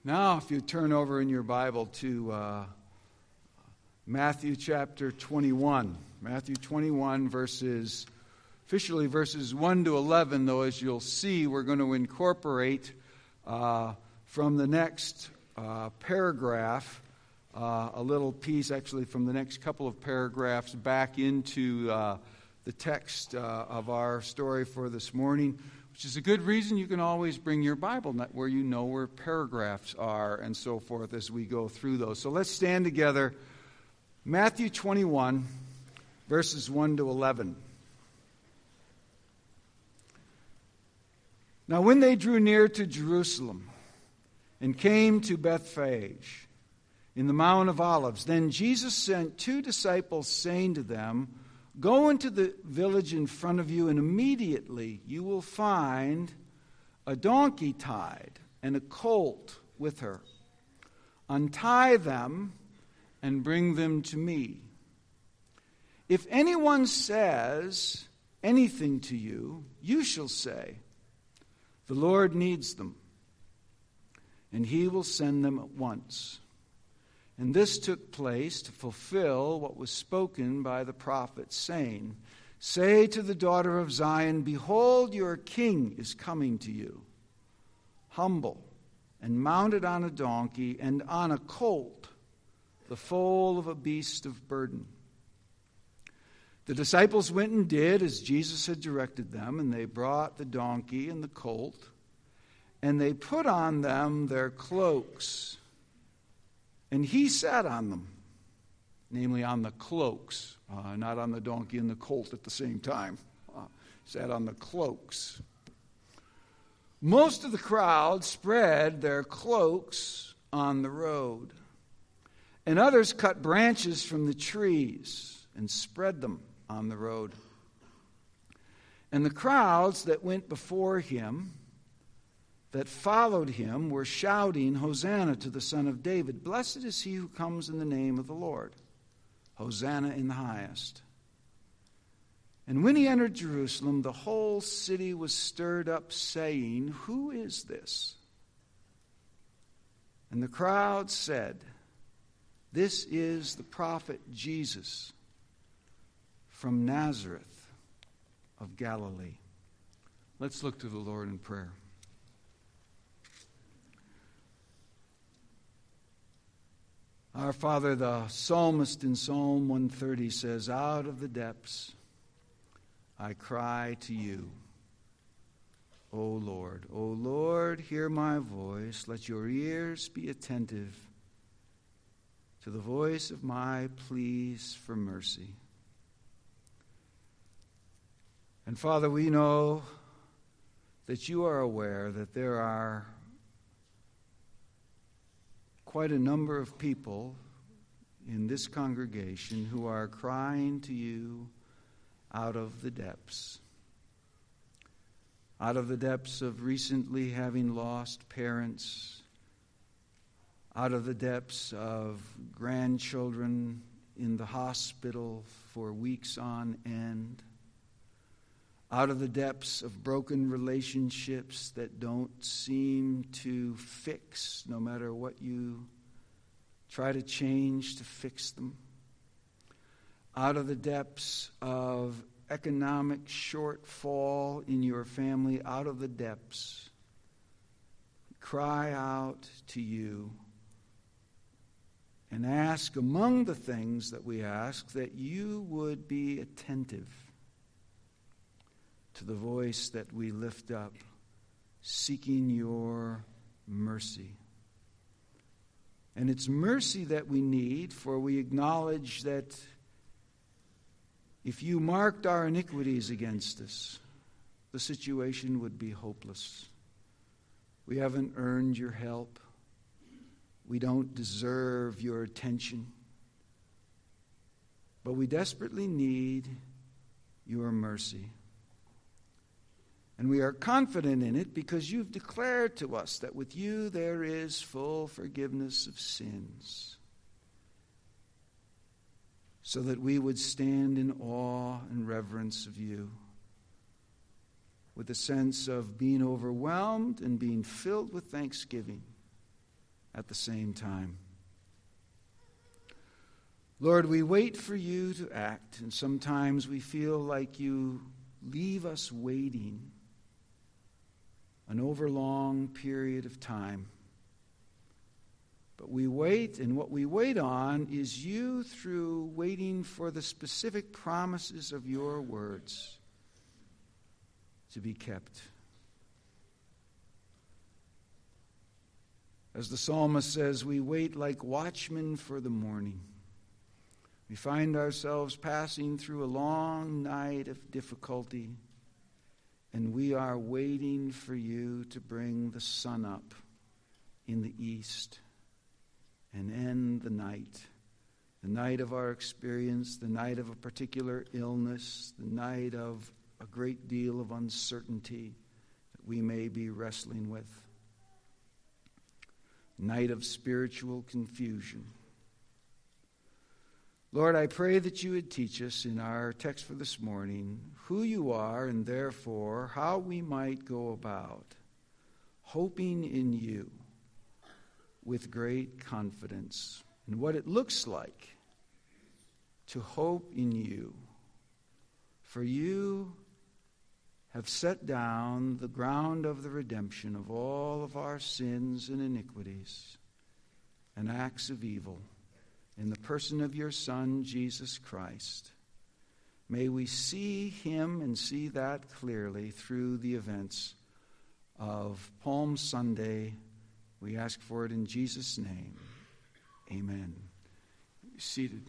Now, if you turn over in your Bible to Matthew chapter 21. Matthew 21, officially verses 1 to 11, though as you'll see, we're going to incorporate from the next paragraph, a little piece actually from the next couple of paragraphs back into the text of our story for this morning, which is a good reason you can always bring your Bible where you know where paragraphs are and so forth as we go through those. So let's stand together. Matthew 21, verses 1 to 11. Now when they drew near to Jerusalem and came to Bethphage in the Mount of Olives, then Jesus sent 2 disciples, saying to them, "Go into the village in front of you, and immediately you will find a donkey tied and a colt with her. Untie them and bring them to me. If anyone says anything to you, you shall say, 'The Lord needs them,' and he will send them at once." And this took place to fulfill what was spoken by the prophet, saying, "Say to the daughter of Zion, Behold, your king is coming to you, humble and mounted on a donkey and on a colt, the foal of a beast of burden." The disciples went and did as Jesus had directed them, and they brought the donkey and the colt, and they put on them their cloaks. And he sat on them, namely on the cloaks, not on the donkey and the colt at the same time. Sat on the cloaks. Most of the crowd spread their cloaks on the road, and others cut branches from the trees and spread them on the road. And the crowds that went before him, that followed him, were shouting, "Hosanna to the Son of David. Blessed is he who comes in the name of the Lord. Hosanna in the highest." And when he entered Jerusalem, the whole city was stirred up, saying, "Who is this?" And the crowd said, "This is the prophet Jesus from Nazareth of Galilee." Let's look to the Lord in prayer. Our Father, the psalmist in Psalm 130 says, "Out of the depths I cry to you, O Lord. O Lord, hear my voice. Let your ears be attentive to the voice of my pleas for mercy." And Father, we know that you are aware that there are quite a number of people in this congregation who are crying to you out of the depths. Out of the depths of recently having lost parents. Out of the depths of grandchildren in the hospital for weeks on end. Out of the depths of broken relationships that don't seem to fix, no matter what you try to change to fix them. Out of the depths of economic shortfall in your family, out of the depths, cry out to you and ask, among the things that we ask, that you would be attentive to the voice that we lift up, seeking your mercy. And it's mercy that we need, for we acknowledge that if you marked our iniquities against us, the situation would be hopeless. We haven't earned your help. We don't deserve your attention. But we desperately need your mercy. And we are confident in it because you've declared to us that with you there is full forgiveness of sins, so that we would stand in awe and reverence of you, with a sense of being overwhelmed and being filled with thanksgiving at the same time. Lord, we wait for you to act, and sometimes we feel like you leave us waiting an overlong period of time. But we wait, and what we wait on is you through waiting for the specific promises of your words to be kept. As the psalmist says, we wait like watchmen for the morning. We find ourselves passing through a long night of difficulty, and we are waiting for you to bring the sun up in the east and end the night of our experience, the night of a particular illness, the night of a great deal of uncertainty that we may be wrestling with, night of spiritual confusion. Lord, I pray that you would teach us in our text for this morning who you are and therefore how we might go about hoping in you with great confidence and what it looks like to hope in you. For you have set down the ground of the redemption of all of our sins and iniquities and acts of evil in the person of your Son, Jesus Christ. May we see him and see that clearly through the events of Palm Sunday. We ask for it in Jesus' name. Amen. Be seated.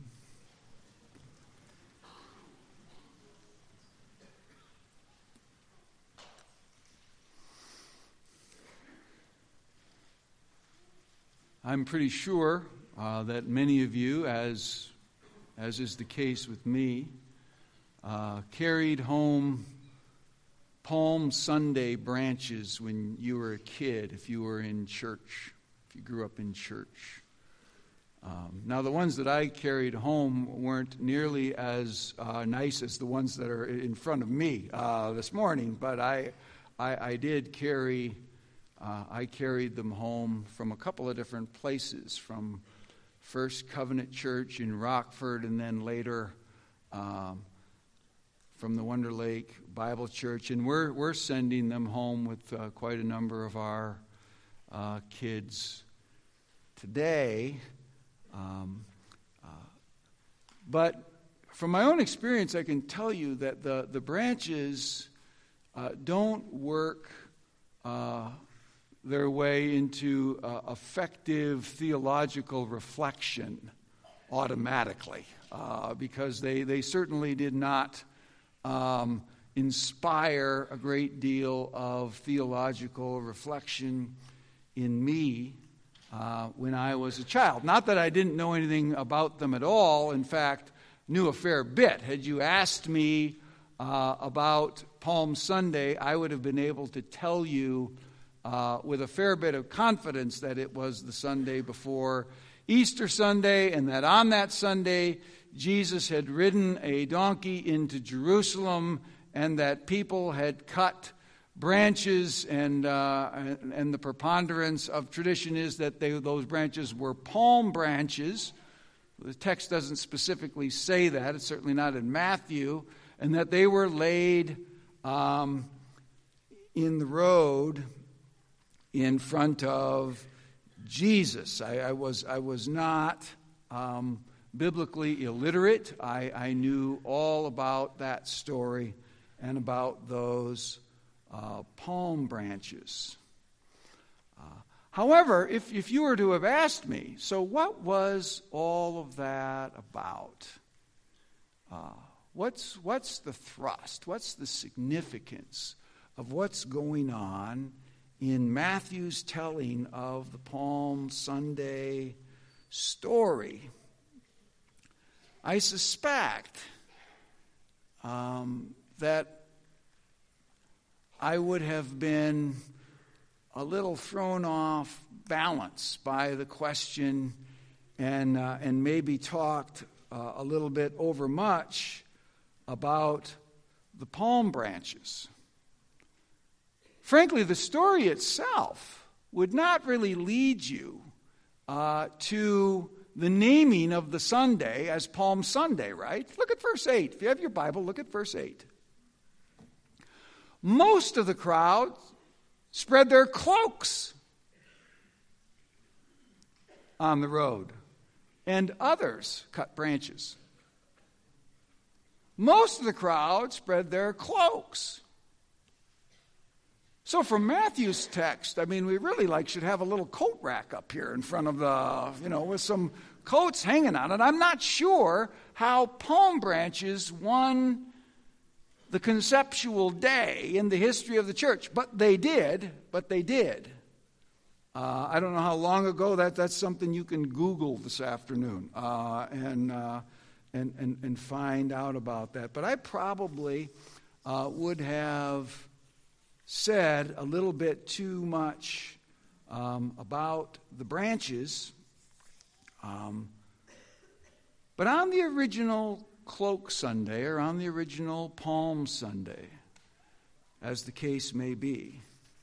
I'm pretty sure that many of you, as is the case with me, carried home Palm Sunday branches when you were a kid, if you were in church, if you grew up in church. Now, the ones that I carried home weren't nearly as nice as the ones that are in front of me this morning, but I did carry. I carried them home from a couple of different places, from First Covenant Church in Rockford, and then later from the Wonder Lake Bible Church. And we're sending them home with quite a number of our kids today. But from my own experience, I can tell you that the branches don't work their way into effective theological reflection automatically, because they certainly did not inspire a great deal of theological reflection in me when I was a child. Not that I didn't know anything about them at all. In fact, knew a fair bit. Had you asked me about Palm Sunday, I would have been able to tell you with a fair bit of confidence that it was the Sunday before Easter Sunday, and that on that Sunday Jesus had ridden a donkey into Jerusalem, and that people had cut branches, and the preponderance of tradition is that those branches were palm branches. The text doesn't specifically say that. It's certainly not in Matthew. And that they were laid in the road in front of Jesus. I was not biblically illiterate. I knew all about that story and about those palm branches. However, if you were to have asked me, so what was all of that about? What's the thrust? What's the significance of what's going on in Matthew's telling of the Palm Sunday story? I suspect that I would have been a little thrown off balance by the question, and maybe talked a little bit over much about the palm branches. Frankly, the story itself would not really lead you to the naming of the Sunday as Palm Sunday, right? Look at verse 8. If you have your Bible, look at verse 8. Most of the crowd spread their cloaks on the road, and others cut branches. Most of the crowd spread their cloaks. So from Matthew's text, I mean, we really should have a little coat rack up here in front of the, with some coats hanging on it. I'm not sure how palm branches won the conceptual day in the history of the church, but they did. I don't know how long ago. That's something you can Google this afternoon and find out about that. But I probably would have said a little bit too much about the branches. But on the original Cloak Sunday, or on the original Palm Sunday, as the case may be,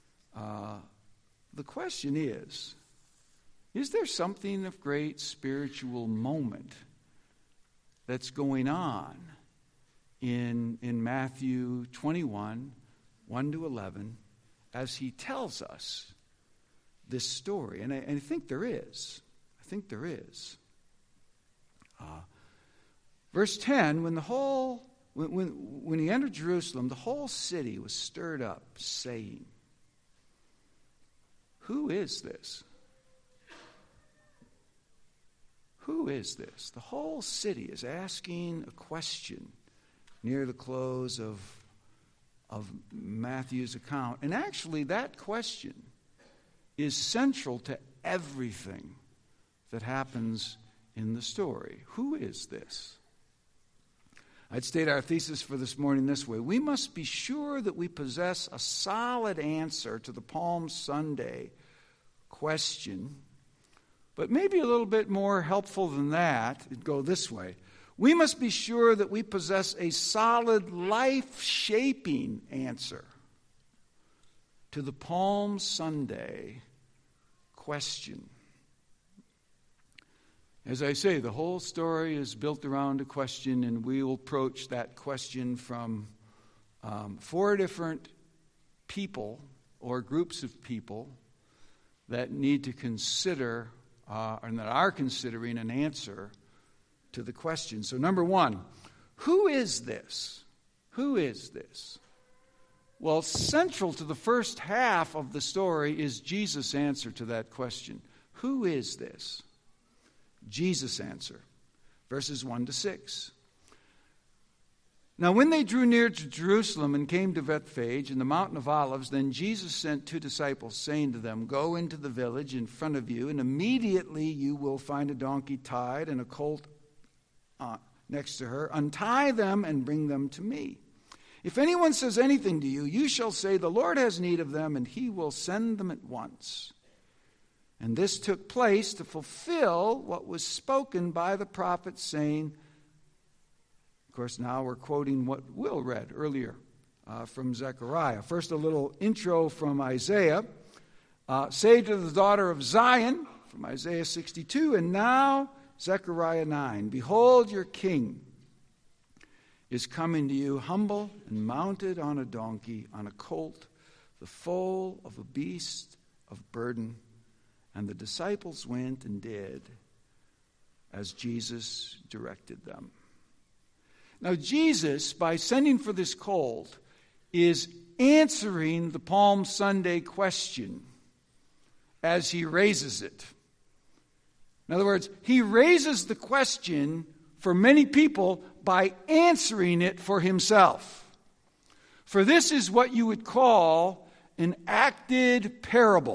the question is there something of great spiritual moment that's going on in Matthew 21, 1 to 11, as he tells us this story? And I think there is. Verse 10, when he entered Jerusalem, the whole city was stirred up, saying, "Who is this? Who is this?" The whole city is asking a question near the close of Matthew's account. And actually, that question is central to everything that happens in the story. Who is this? I'd state our thesis for this morning this way: we must be sure that we possess a solid answer to the Palm Sunday question, but maybe a little bit more helpful than that, it'd go this way: we must be sure that we possess a solid, life-shaping answer to the Palm Sunday question. As I say, the whole story is built around a question, and we'll approach that question from 4 different people or groups of people that need to consider and that are considering an answer to the question. So number 1, who is this? Who is this? Well, central to the first half of the story is Jesus' answer to that question. Who is this? Jesus' answer, verses 1 to 6. Now when they drew near to Jerusalem and came to Bethphage in the Mountain of Olives, then Jesus sent 2 disciples, saying to them, "Go into the village in front of you, and immediately you will find a donkey tied and a colt next to her. Untie them and bring them to me. If anyone says anything to you, you shall say, 'The Lord has need of them,' and he will send them at once." And this took place to fulfill what was spoken by the prophet, saying, of course, now we're quoting what Will read earlier from Zechariah. First, a little intro from Isaiah. "Say to the daughter of Zion," from Isaiah 62, and now Zechariah 9, "Behold, your king is coming to you, humble and mounted on a donkey, on a colt, the foal of a beast of burden." And the disciples went and did as Jesus directed them. Now Jesus, by sending for this colt, is answering the Palm Sunday question as he raises it. In other words, he raises the question for many people by answering it for himself. For this is what you would call an acted parable.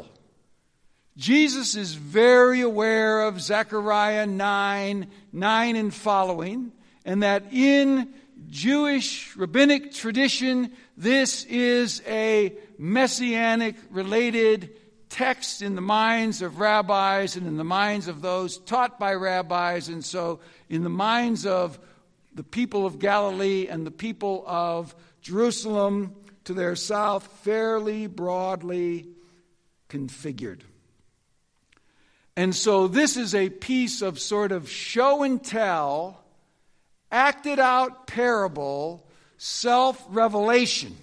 Jesus is very aware of Zechariah 9 and following, and that in Jewish rabbinic tradition, this is a messianic related text in the minds of rabbis and in the minds of those taught by rabbis, and so in the minds of the people of Galilee and the people of Jerusalem to their south, fairly broadly configured. And so this is a piece of sort of show and tell, acted out parable, self-revelation.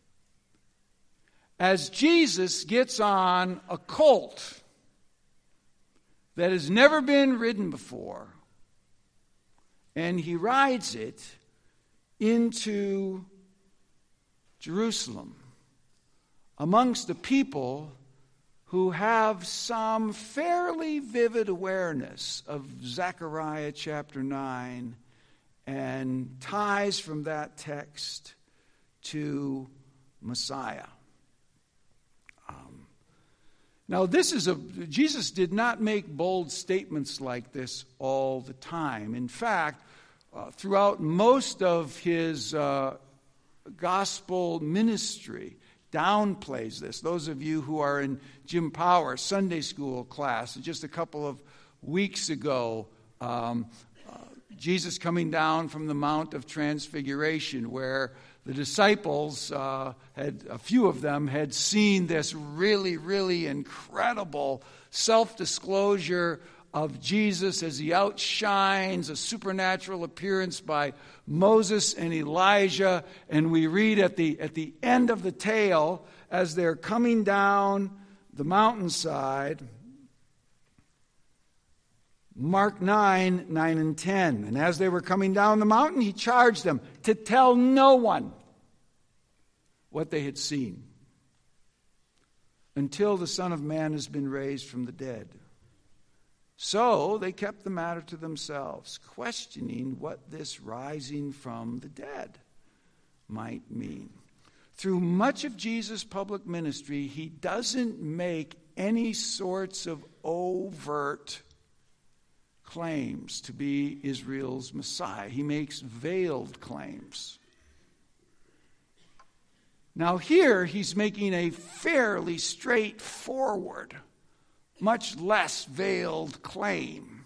As Jesus gets on a colt that has never been ridden before, and he rides it into Jerusalem amongst the people who have some fairly vivid awareness of Zechariah chapter 9 and ties from that text to Messiah. Now, Jesus did not make bold statements like this all the time. In fact, throughout most of his gospel ministry, downplays this. Those of you who are in Jim Power Sunday school class, just a couple of weeks ago, Jesus coming down from the Mount of Transfiguration, where the disciples, a few of them, had seen this really, really incredible self-disclosure of Jesus as he outshines a supernatural appearance by Moses and Elijah. And we read at the end of the tale, as they're coming down the mountainside, Mark 9, 9 and 10. And as they were coming down the mountain, he charged them to tell no one what they had seen until the Son of Man has been raised from the dead. So they kept the matter to themselves, questioning what this rising from the dead might mean. Through much of Jesus' public ministry, he doesn't make any sorts of overt claims to be Israel's Messiah. He makes veiled claims. Now here he's making a fairly straightforward, much less veiled claim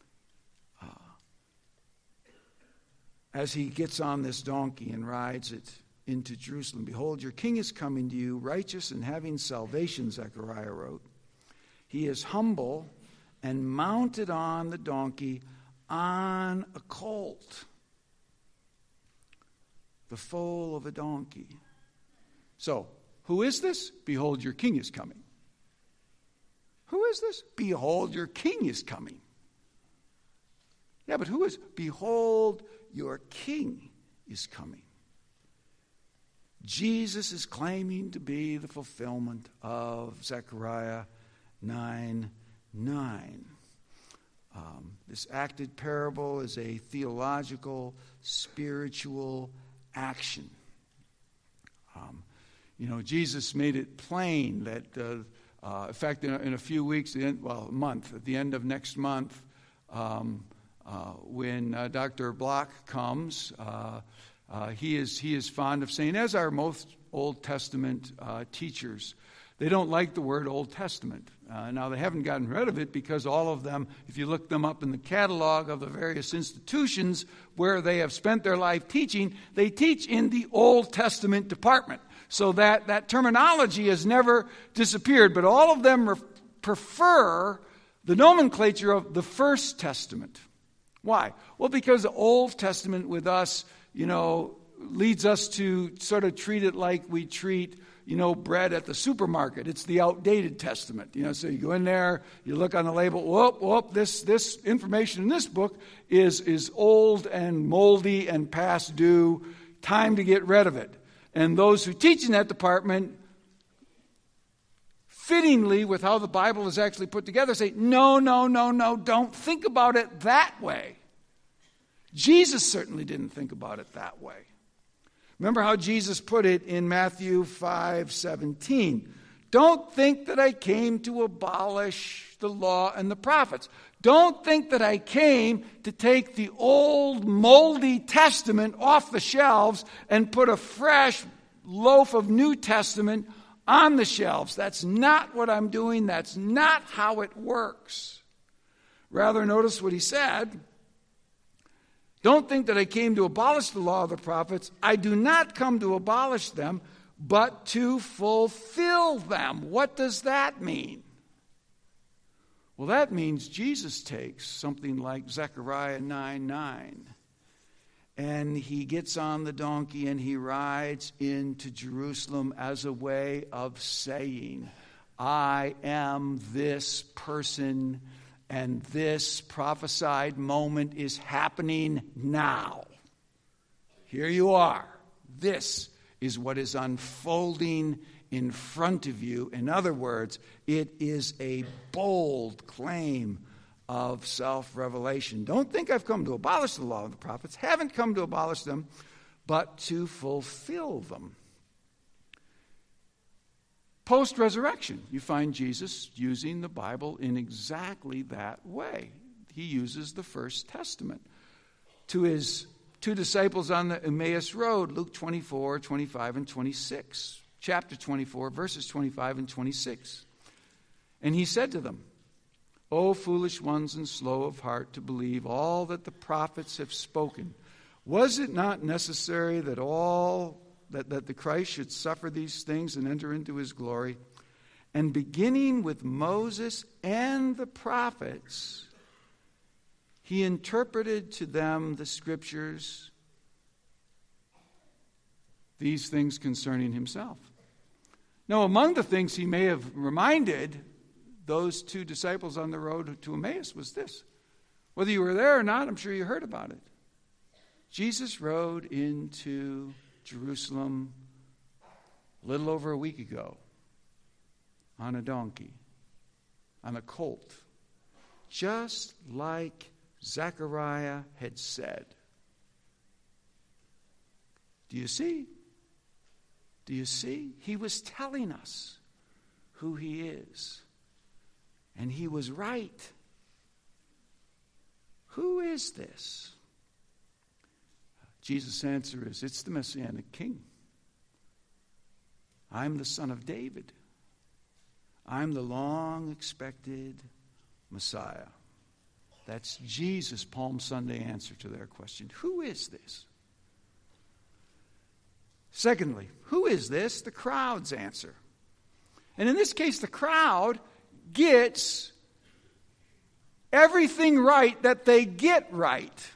as he gets on this donkey and rides it into Jerusalem. Behold, your king is coming to you, righteous and having salvation, Zechariah wrote. He is humble and mounted on the donkey on a colt, the foal of a donkey. So, who is this? Behold, your king is coming. Who is this? Behold, your king is coming. Yeah, but who is? Behold, your king is coming. Jesus is claiming to be the fulfillment of Zechariah 9:9. This acted parable is a theological, spiritual action. Jesus made it plain that, in fact, in a few weeks, a month, at the end of next month, when Dr. Block comes, he is fond of saying, as are most Old Testament teachers, they don't like the word Old Testament. Now, they haven't gotten rid of it because all of them, if you look them up in the catalog of the various institutions where they have spent their life teaching, they teach in the Old Testament department. So that terminology has never disappeared. But all of them prefer the nomenclature of the First Testament. Why? Well, because the Old Testament with us, leads us to sort of treat it like we treat bread at the supermarket. It's the outdated testament. So you go in there, you look on the label, whoop, this information in this book is old and moldy and past due. Time to get rid of it. And those who teach in that department, fittingly with how the Bible is actually put together, say, no, don't think about it that way. Jesus certainly didn't think about it that way. Remember how Jesus put it in Matthew 5:17. Don't think that I came to abolish the law and the prophets. Don't think that I came to take the old moldy Testament off the shelves and put a fresh loaf of New Testament on the shelves. That's not what I'm doing. That's not how it works. Rather, notice what he said. Don't think that I came to abolish the law of the prophets. I do not come to abolish them, but to fulfill them. What does that mean? Well, that means Jesus takes something like Zechariah 9:9, and he gets on the donkey and he rides into Jerusalem as a way of saying, I am this person, and this prophesied moment is happening now. Here you are. This is what is unfolding in front of you. In other words, it is a bold claim of self-revelation. Don't think I've come to abolish the law of the prophets. Haven't come to abolish them, but to fulfill them. Post-resurrection, you find Jesus using the Bible in exactly that way. He uses the First Testament. To his two disciples on the Emmaus Road, Luke 24, 25, and 26. Chapter 24, verses 25 and 26. And he said to them, O foolish ones and slow of heart to believe all that the prophets have spoken. Was it not necessary that the Christ should suffer these things and enter into his glory? And beginning with Moses and the prophets, he interpreted to them the scriptures, these things concerning himself. Now, among the things he may have reminded those two disciples on the road to Emmaus was this. Whether you were there or not, I'm sure you heard about it. Jesus rode into Jerusalem a little over a week ago on a donkey, on a colt, just like Zechariah had said. Do you see? Do you see? He was telling us who he is. And he was right. Who is this? Jesus' answer is, it's the Messianic King. I'm the Son of David. I'm the long-expected Messiah. That's Jesus' Palm Sunday answer to their question. Who is this? Secondly, who is this? The crowd's answer. And in this case, the crowd gets everything right that they get right.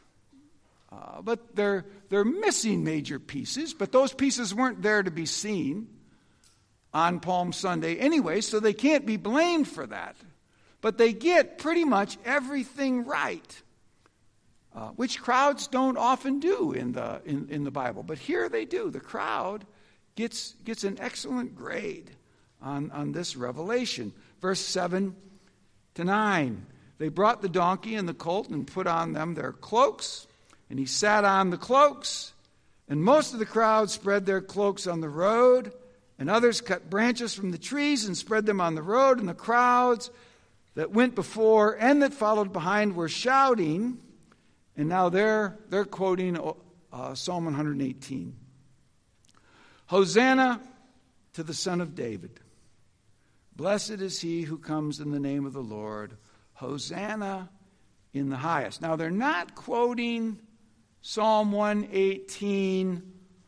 But they're missing major pieces, but those pieces weren't there to be seen on Palm Sunday anyway, so they can't be blamed for that. But they get pretty much everything right, which crowds don't often do in the Bible. But here they do. The crowd gets an excellent grade on this revelation. Verse 7 to 9. They brought the donkey and the colt and put on them their cloaks, and he sat on the cloaks. And most of the crowd spread their cloaks on the road, and others cut branches from the trees and spread them on the road. And the crowds that went before and that followed behind were shouting. And now they're quoting Psalm 118. Hosanna to the Son of David. Blessed is he who comes in the name of the Lord. Hosanna in the highest. Now they're not quoting Psalm 118,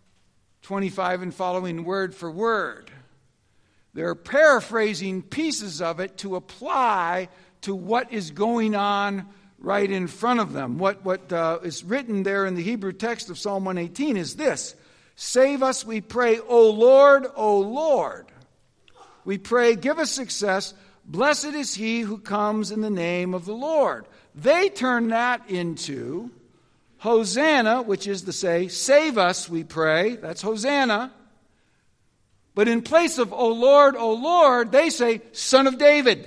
25 and following word for word. They're paraphrasing pieces of it to apply to what is going on right in front of them. What is written there in the Hebrew text of Psalm 118 is this. Save us, we pray, O Lord, O Lord. We pray, give us success. Blessed is he who comes in the name of the Lord. They turn that into Hosanna, which is to say, save us, we pray. That's Hosanna. But in place of, O Lord, they say, Son of David.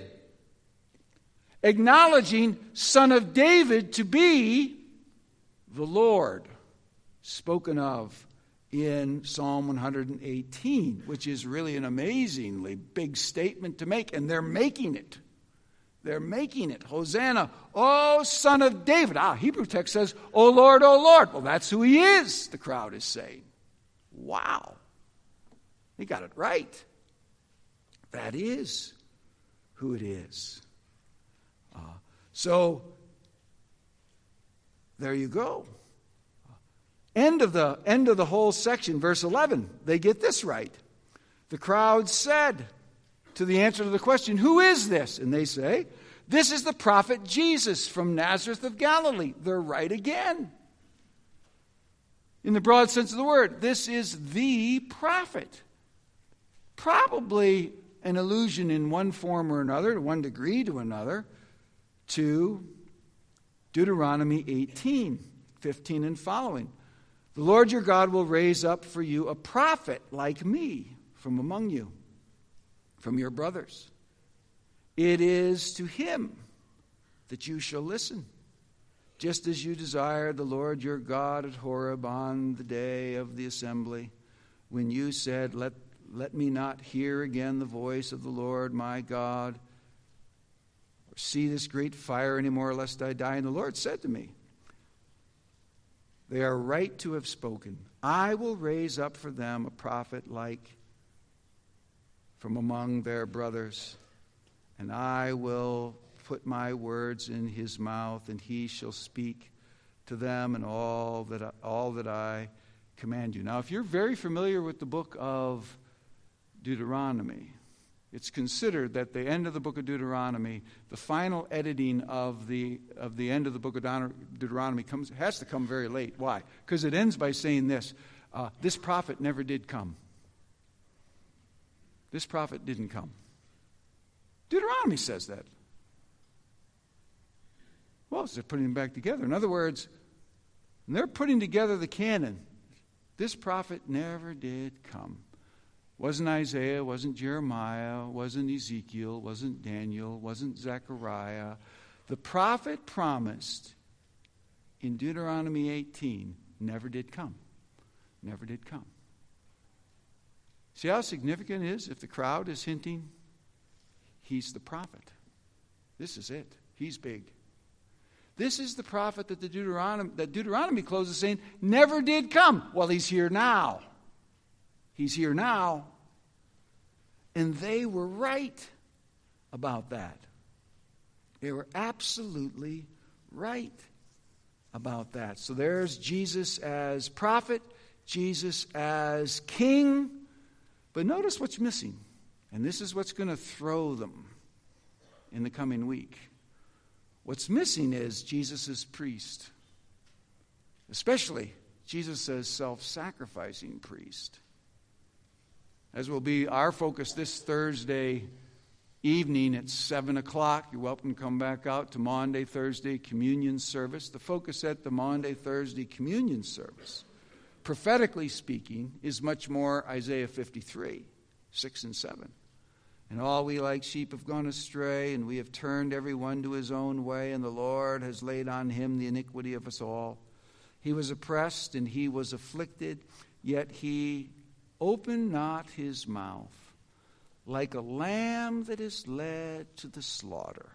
Acknowledging Son of David to be the Lord, spoken of in Psalm 118, which is really an amazingly big statement to make. And they're making it. They're making it. Hosanna, O Son of David. Hebrew text says, O Lord, O Lord. Well, that's who he is, the crowd is saying. Wow. They got it right. That is who it is. So, there you go. End of the whole section, verse 11. They get this right. The crowd said to the answer to the question, who is this? And they say, This is the prophet Jesus from Nazareth of Galilee. They're right again. In the broad sense of the word, this is the prophet. Probably an allusion in one form or another, to one degree to another, to Deuteronomy 18:15 and following. The Lord your God will raise up for you a prophet like me from among you, from your brothers. It is to him that you shall listen, just as you desired the Lord your God at Horeb on the day of the assembly, when you said, Let me not hear again the voice of the Lord my God, or see this great fire anymore, lest I die. And the Lord said to me, they are right to have spoken. I will raise up for them a prophet like from among their brothers, and I will put my words in his mouth, and he shall speak to them and all that I command you. Now, if you're very familiar with the book of Deuteronomy, it's considered that the end of the book of Deuteronomy, the final editing of the end of the book of Deuteronomy has to come very late. Why? Because it ends by saying this prophet never did come. This prophet didn't come. Deuteronomy says that. Well, they're putting them back together. In other words, they're putting together the canon. This prophet never did come. Wasn't Isaiah, wasn't Jeremiah, wasn't Ezekiel, wasn't Daniel, wasn't Zechariah. The prophet promised in Deuteronomy 18 never did come. Never did come. See how significant it is if the crowd is hinting he's the prophet. This is it. He's big. This is the prophet that Deuteronomy closes saying never did come. Well, he's here now. He's here now. And they were right about that. They were absolutely right about that. So there's Jesus as prophet, Jesus as king. But notice what's missing. And this is what's going to throw them in the coming week. What's missing is Jesus as priest. Especially Jesus as self-sacrificing priest. As will be our focus this Thursday evening at 7 o'clock. You're welcome to come back out to Maundy Thursday communion service. The focus at the Maundy Thursday communion service, prophetically speaking, is much more Isaiah 53, 6 and 7. And all we like sheep have gone astray, and we have turned every one to his own way, and the Lord has laid on him the iniquity of us all. He was oppressed and he was afflicted, yet he opened not his mouth, like a lamb that is led to the slaughter.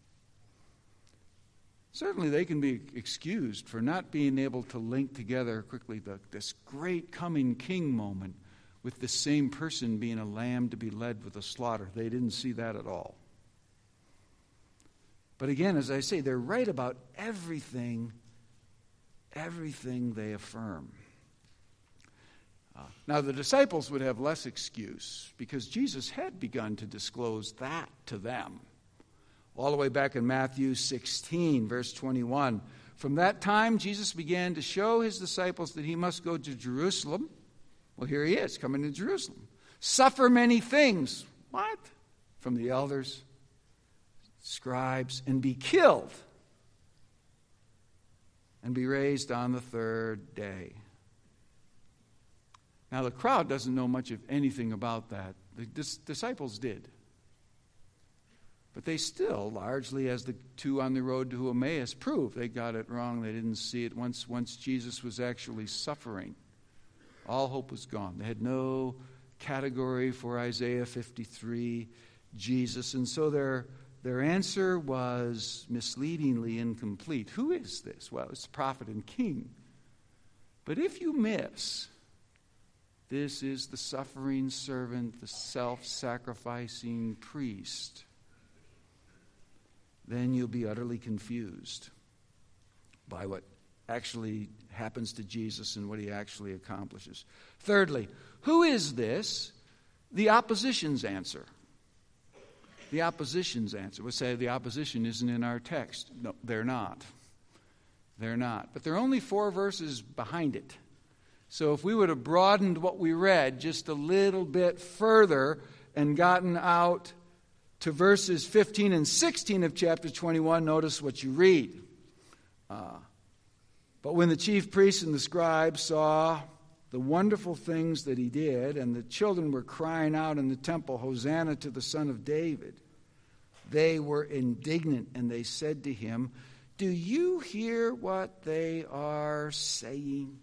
Certainly they can be excused for not being able to link together quickly this great coming king moment with the same person being a lamb to be led with a slaughter. They didn't see that at all. But again, as I say, they're right about everything they affirm. Now, the disciples would have less excuse because Jesus had begun to disclose that to them. All the way back in Matthew 16, verse 21. From that time, Jesus began to show his disciples that he must go to Jerusalem. Well, here he is, coming to Jerusalem. Suffer many things. What? From the elders, scribes, and be killed. And be raised on the third day. Now, the crowd doesn't know much of anything about that. The disciples did. But they still, largely as the two on the road to Emmaus proved, they got it wrong. They didn't see it once Jesus was actually suffering. All hope was gone. They had no category for Isaiah 53, Jesus. And so their answer was misleadingly incomplete. Who is this? Well, it's the prophet and king. But if you miss, this is the suffering servant, the self-sacrificing priest, then you'll be utterly confused by what actually happens to Jesus and what he actually accomplishes. Thirdly, who is this? The opposition's answer. the opposition's answer. We'll say the opposition isn't in our text. No, they're not. They're not. But they're only 4 verses behind it. So if we would have broadened what we read just a little bit further and gotten out to verses 15 and 16 of chapter 21, notice what you read. But when the chief priests and the scribes saw the wonderful things that he did, and the children were crying out in the temple, Hosanna to the Son of David, they were indignant, and they said to him, do you hear what they are saying?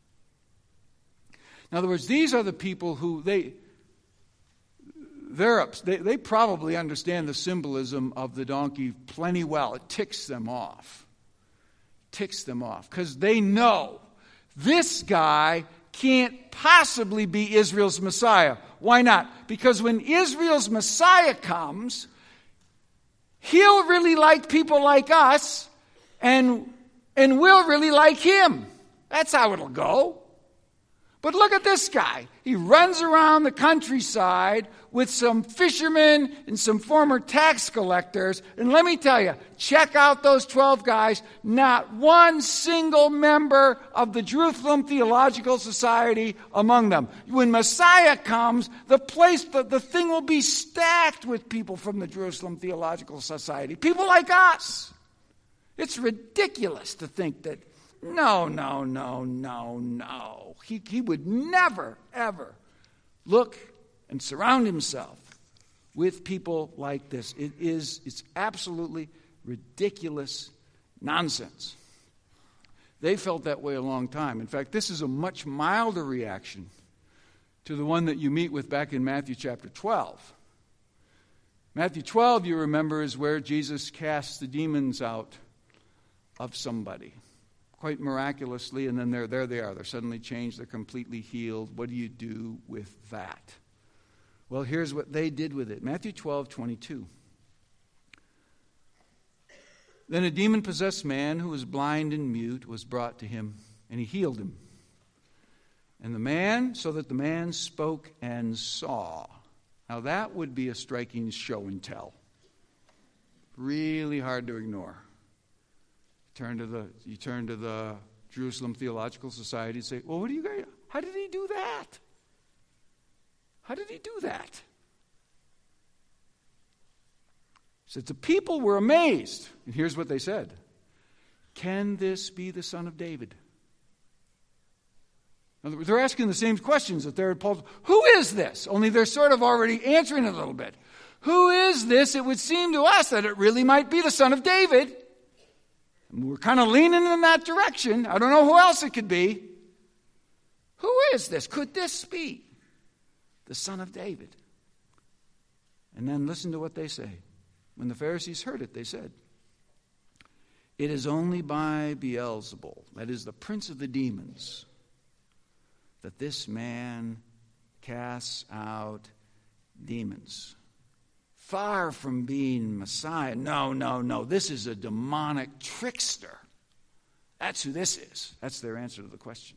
In other words, these are the people who they probably understand the symbolism of the donkey plenty well. It ticks them off. Because they know this guy can't possibly be Israel's Messiah. Why not? Because when Israel's Messiah comes, he'll really like people like us, and we'll really like him. That's how it'll go. But look at this guy. He runs around the countryside with some fishermen and some former tax collectors. And let me tell you, check out those 12 guys. Not one single member of the Jerusalem Theological Society among them. When Messiah comes, the thing will be stacked with people from the Jerusalem Theological Society. People like us. It's ridiculous to think that no. He would never, ever look and surround himself with people like this. It's absolutely ridiculous nonsense. They felt that way a long time. In fact, this is a much milder reaction to the one that you meet with back in Matthew chapter 12. Matthew 12, you remember, is where Jesus casts the demons out of somebody. Quite miraculously, and then there they are. They're suddenly changed. They're completely healed. What do you do with that? Well, here's what they did with it. Matthew 12:22. Then a demon-possessed man who was blind and mute was brought to him, and he healed him. And so that the man spoke and saw. Now that would be a striking show and tell. Really hard to ignore. You turn to the Jerusalem Theological Society and say, well, what do you guys, how did he do that? How did he do that? So the people were amazed. And here's what they said. Can this be the Son of David? In other words, they're asking the same questions that they're at Paul's. Who is this? Only they're sort of already answering it a little bit. Who is this? It would seem to us that it really might be the Son of David. We're kind of leaning in that direction. I don't know who else it could be. Who is this? Could this be the Son of David? And then listen to what they say. When the Pharisees heard it, they said, it is only by Beelzebul, that is the prince of the demons, that this man casts out demons. Far from being Messiah. No. This is a demonic trickster. That's who this is. That's their answer to the question.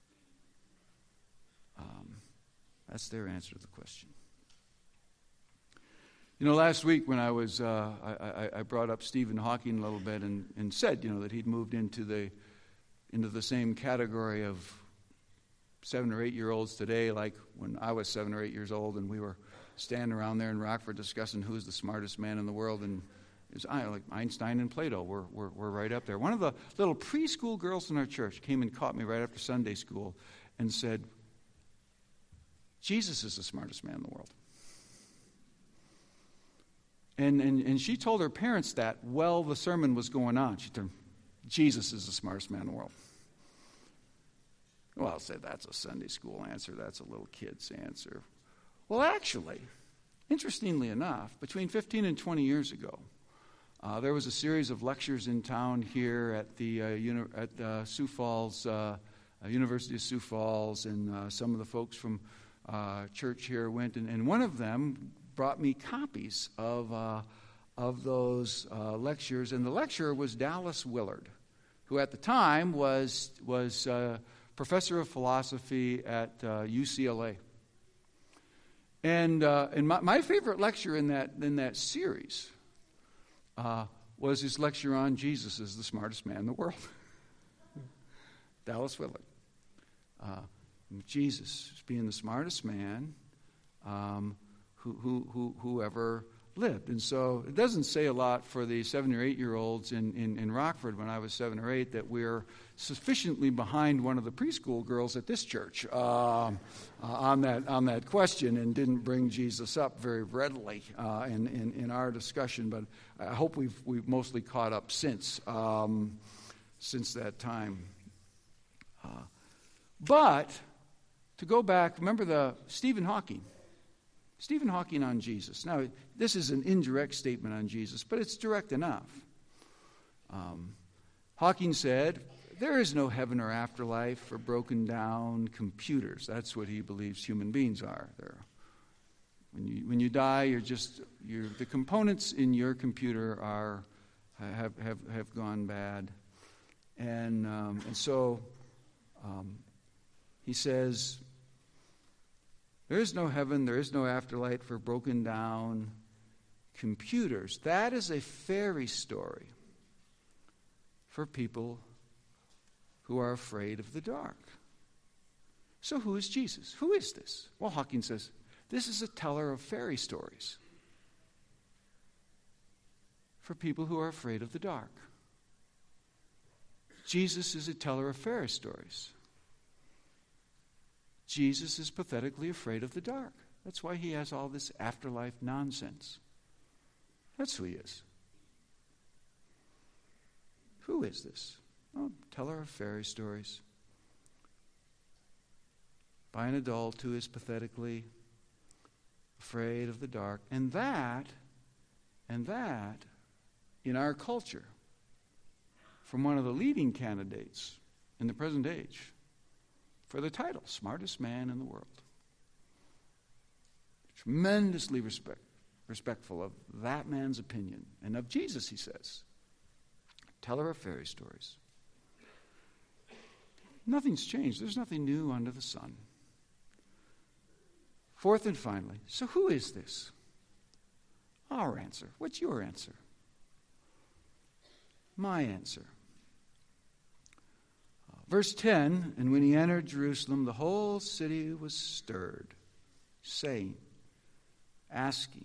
You know, last week when I was, I brought up Stephen Hawking a little bit and said, that he'd moved into the same category of 7 or 8 year olds today, like when I was 7 or 8 years old, and we were standing around there in Rockford discussing who's the smartest man in the world, and it was like Einstein and Plato were right up there. One of the little preschool girls in our church came and caught me right after Sunday school and said, Jesus is the smartest man in the world. And she told her parents that while the sermon was going on. She told them, Jesus is the smartest man in the world. Well, I'll say that's a Sunday school answer. That's a little kid's answer. Well, actually, interestingly enough, between 15 and 20 years ago, there was a series of lectures in town here at the Sioux Falls, University of Sioux Falls, and some of the folks from church here went, and one of them brought me copies of those lectures, and the lecturer was Dallas Willard, who at the time was professor of philosophy at UCLA. And my favorite lecture in that series was his lecture on Jesus is the smartest man in the world. Dallas Willard. Jesus being the smartest man who ever lived. And so it doesn't say a lot for the 7 or 8 year olds in Rockford when I was 7 or 8 that we're sufficiently behind one of the preschool girls at this church on that question, and didn't bring Jesus up very readily in our discussion. But I hope we've mostly caught up since that time. But to go back, remember Stephen Hawking on Jesus. Now, this is an indirect statement on Jesus, but it's direct enough. Hawking said, there is no heaven or afterlife for broken down computers. That's what he believes human beings are. When you die, the components in your computer have gone bad. And so he says, there is no heaven, there is no afterlife for broken down computers. That is a fairy story for people who are afraid of the dark. So who is Jesus? Who is this? Well, Hawking says, this is a teller of fairy stories for people who are afraid of the dark. Jesus is a teller of fairy stories. Jesus is pathetically afraid of the dark. That's why he has all this afterlife nonsense. That's who he is. Who is this? Oh, teller of fairy stories. By an adult who is pathetically afraid of the dark. And that, in our culture, from one of the leading candidates in the present age, for the title, smartest man in the world. Tremendously respectful of that man's opinion. And of Jesus, he says. Teller of fairy stories. Nothing's changed. There's nothing new under the sun. Fourth and finally, so who is this? Our answer. What's your answer? My answer. Verse 10, and when he entered Jerusalem, the whole city was stirred, asking,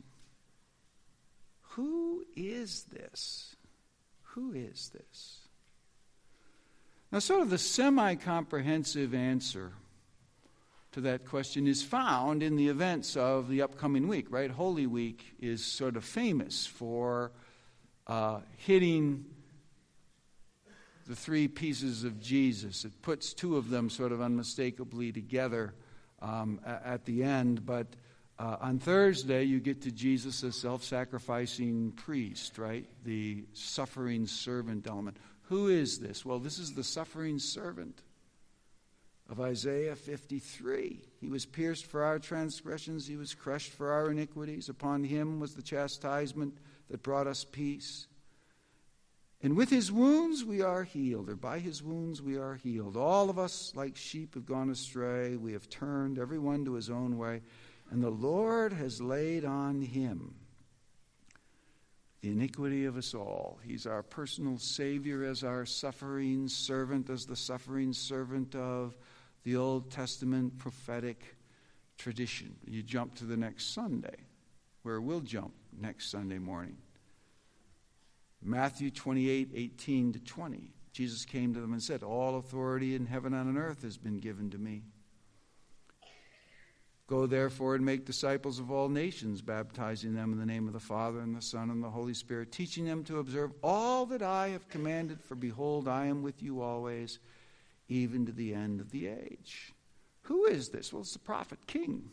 who is this? Who is this? Now, sort of the semi-comprehensive answer to that question is found in the events of the upcoming week, right? Holy Week is sort of famous for hitting the three pieces of Jesus. It puts two of them sort of unmistakably together at the end. But on Thursday, you get to Jesus as self-sacrificing priest, right? The suffering servant element. Who is this? Well, this is the suffering servant of Isaiah 53. He was pierced for our transgressions. He was crushed for our iniquities. Upon him was the chastisement that brought us peace. And with his wounds we are healed, or by his wounds we are healed. All of us, like sheep, have gone astray. We have turned every one to his own way. And the Lord has laid on him the iniquity of us all. He's our personal Savior as our suffering servant, as the suffering servant of the Old Testament prophetic tradition. You jump to the next Sunday, where we'll jump next Sunday morning. Matthew 28:18-20. Jesus came to them and said, all authority in heaven and on earth has been given to me. Go therefore and make disciples of all nations, baptizing them in the name of the Father and the Son and the Holy Spirit, teaching them to observe all that I have commanded, for behold, I am with you always, even to the end of the age. Who is this? Well, it's the prophet king.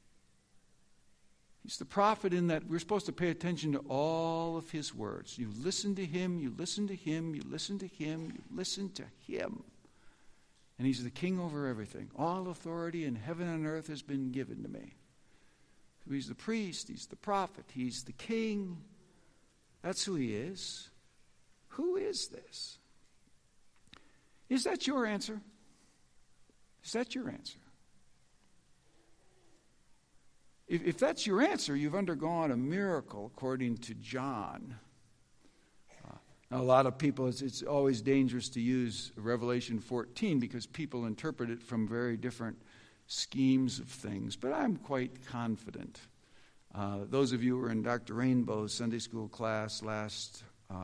He's the prophet in that we're supposed to pay attention to all of his words. You listen to him, you listen to him, you listen to him, you listen to him. And he's the king over everything. All authority in heaven and earth has been given to me. So he's the priest, he's the prophet, he's the king. That's who he is. Who is this? Is that your answer? Is that your answer? If that's your answer, you've undergone a miracle according to John. Now, a lot of people, it's always dangerous to use Revelation 14 because people interpret it from very different schemes of things. But I'm quite confident. Those of you who were in Dr. Rainbow's Sunday school class last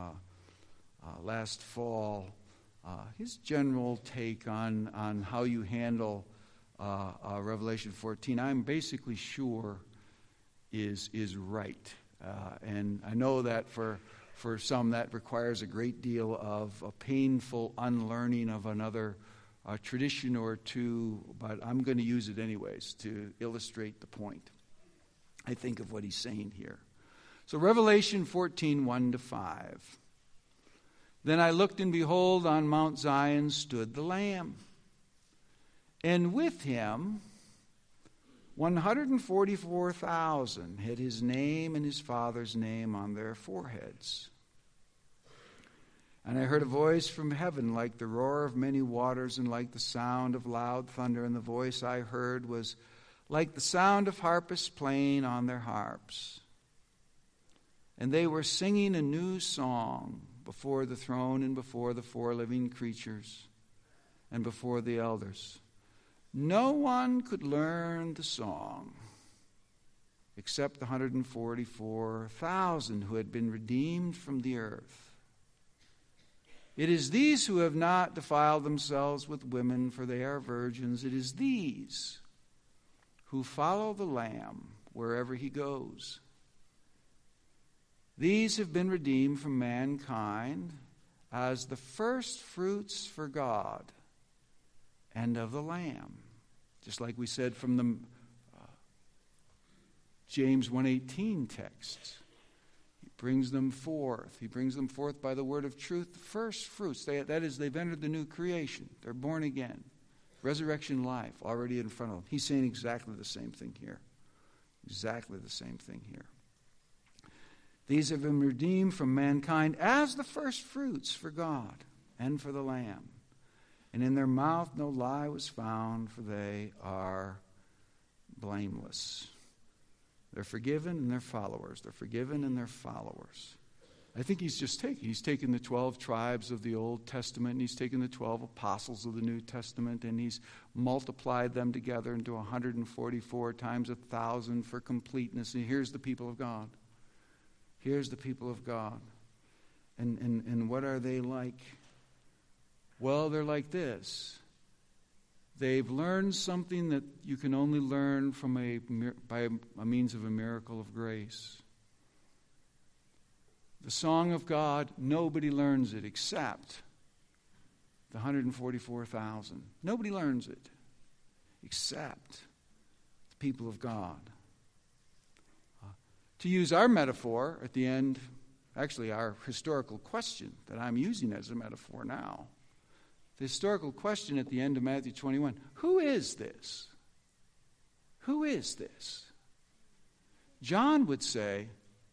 fall, his general take on how you handle Revelation 14, I'm basically sure is right. And I know that for some that requires a great deal of a painful unlearning of another tradition or two, but I'm going to use it anyways to illustrate the point, I think, of what he's saying here. So Revelation 14, 1-5. Then I looked, and behold, on Mount Zion stood the Lamb, and with him 144,000 had his name and his father's name on their foreheads. And I heard a voice from heaven like the roar of many waters and like the sound of loud thunder. And the voice I heard was like the sound of harpists playing on their harps. And they were singing a new song before the throne and before the four living creatures and before the elders. No one could learn the song except the 144,000 who had been redeemed from the earth. It is these who have not defiled themselves with women, for they are virgins. It is these who follow the Lamb wherever he goes. These have been redeemed from mankind as the first fruits for God and of the Lamb. Just like we said from the James 1:18 text. He brings them forth. He brings them forth by the word of truth, the first fruits. That is, they've entered the new creation. They're born again. Resurrection life already in front of them. He's saying exactly the same thing here. Exactly the same thing here. These have been redeemed from mankind as the first fruits for God and for the Lamb. And in their mouth no lie was found, for they are blameless. They're forgiven and they're followers. They're forgiven and they're followers. I think he's taken the 12 tribes of the Old Testament and he's taken the 12 apostles of the New Testament and he's multiplied them together into 144 times 1,000 for completeness. And here's the people of God. Here's the people of God. And what are they like? Well, they're like this. They've learned something that you can only learn by a means of a miracle of grace. The song of God, nobody learns it except the 144,000. Nobody learns it except the people of God. To use our metaphor at the end, actually our historical question that I'm using as a metaphor now, the historical question at the end of Matthew 21, who is this? Who is this? John would say,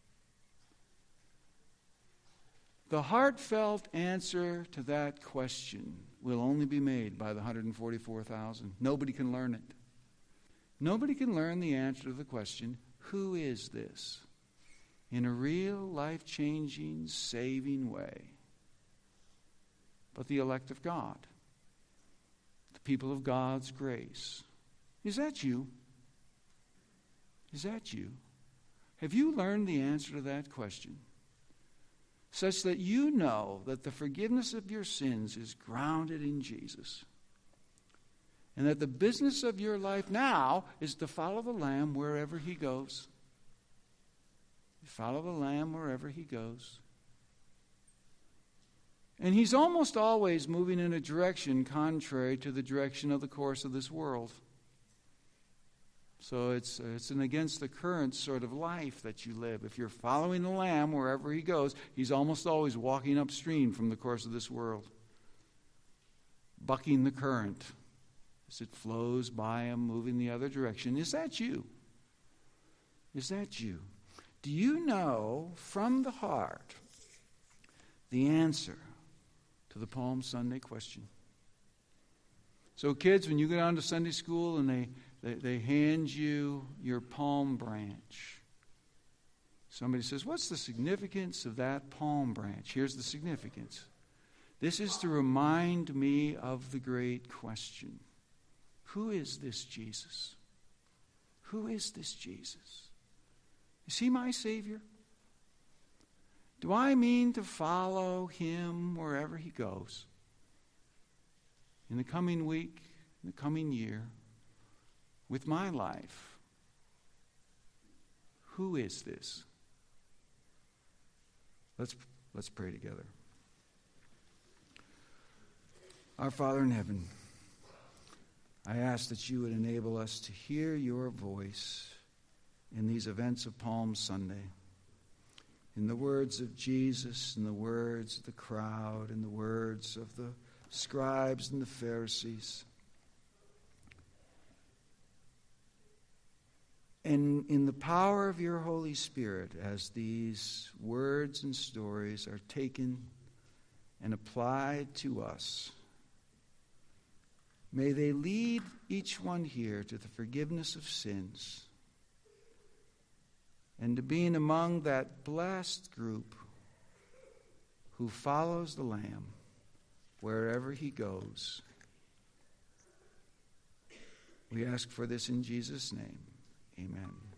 the heartfelt answer to that question will only be made by the 144,000. Nobody can learn it. Nobody can learn the answer to the question, who is this? In a real, life-changing, saving way. But the elect of God, the people of God's grace. Is that you? Is that you? Have you learned the answer to that question? Such that you know that the forgiveness of your sins is grounded in Jesus. And that the business of your life now is to follow the Lamb wherever he goes. You follow the Lamb wherever he goes. And he's almost always moving in a direction contrary to the direction of the course of this world. So it's an against the current sort of life that you live. If you're following the Lamb wherever he goes, he's almost always walking upstream from the course of this world. Bucking the current as it flows by him, moving the other direction. Is that you? Is that you? Do you know from the heart the answer to the Palm Sunday question? So kids, when you go down to Sunday school and They hand you your palm branch. Somebody says, what's the significance of that palm branch? Here's the significance. This is to remind me of the great question. Who is this Jesus? Who is this Jesus? Is he my Savior? Do I mean to follow him wherever he goes? In the coming week, in the coming year, with my life, who is this? Let's pray together. Our Father in heaven, I ask that you would enable us to hear your voice in these events of Palm Sunday, in the words of Jesus, in the words of the crowd, in the words of the scribes and the Pharisees, and in the power of your Holy Spirit as these words and stories are taken and applied to us. May they lead each one here to the forgiveness of sins and to being among that blessed group who follows the Lamb wherever he goes. We ask for this in Jesus' name. Amen.